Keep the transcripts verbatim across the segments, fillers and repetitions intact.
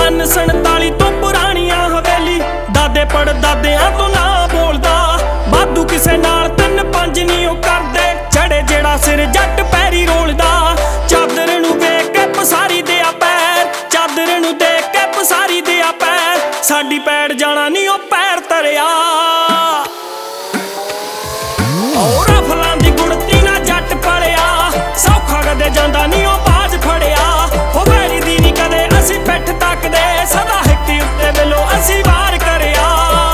सन संताली तो पुरानियां हवेली, दादे पड़दादियां तो ना बोलदा। वाधू किसे नाल तिन पंज नी ओ करदे, चढ़े जेड़ा सिर जट पैरी रोलदा। चादर नू वेख के पसारी दे आ पैर, चादर नू देख के पसारी दे आ पैर, साडी पैड़ जाना नी ओ पैर तरिया। और फलां दी गुड़ती ना जट पड़िया, सौखा कदे जांदा नी ओ बाज फड़िया। हो वैरी दी नी कदे असी पिठ तकदे, सदा हिक्की उत्ते वेलो असी वार करिया।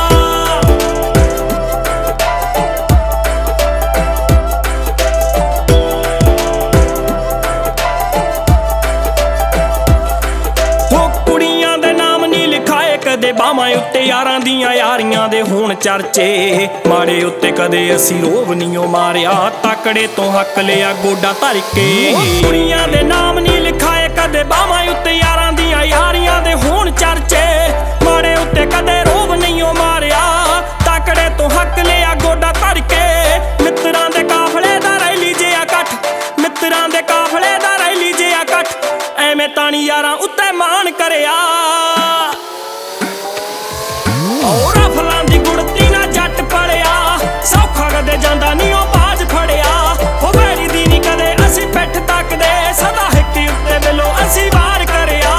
हो कुड़ियां दे नाम नी लिखाए कदे बावां उत्ते, यारां दियां यारियां दे होण चर्चे। माड़े उत्ते कदे असी रोब नी ओ मारिया, तकड़े तो हक लिया गोडा धर के। कुड़ियां दे नाम नी लिखाए कदे बावां उत्ते, यारां दियां यारियां दे होण चर्चे। माड़े उत्ते कदे रोब नहीं ओ मारिया, तकड़े तो हक लिया गोडा धर के। मित्तरां दे काफले दा रैली जे इकट्ठ, मित्तरां दे काफले दा रैली जे इकट्ठ, एवें तानी यारां उत्ते मान करिया। और फलां दी गुड़ती ना जट पड़िया, सौखा कदे जांदा नी ओ बाज फड़िया। हो वैरी दी नी कदे असी पिठ तकदे, सदा हिक्की उत्ते वेलो असी वार करिया।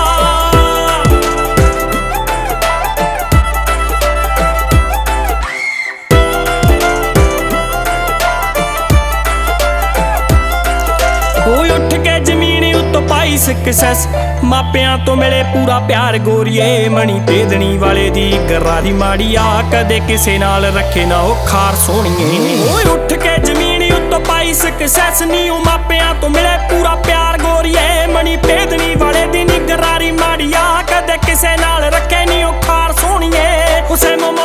कोई उठ के जमीनी उत्तों पाई सक्सैस, मापियां तो मिले पूरा प्यार गोरीए। मणी भेदनी वाले दी गरारी माड़िया, कदे किसे नाल रखे ना ओ खार सोहणीए। ओए उठ के जमीनी उत्तों पाई सक्सैस नी, ओ मापियां तो मिले पूरा प्यार गोरीए। मणी भेदनी वाले दी नी गरारी माड़िया, कदे किसे नाल रखे नी ओ खार सोहणीए। हुसैन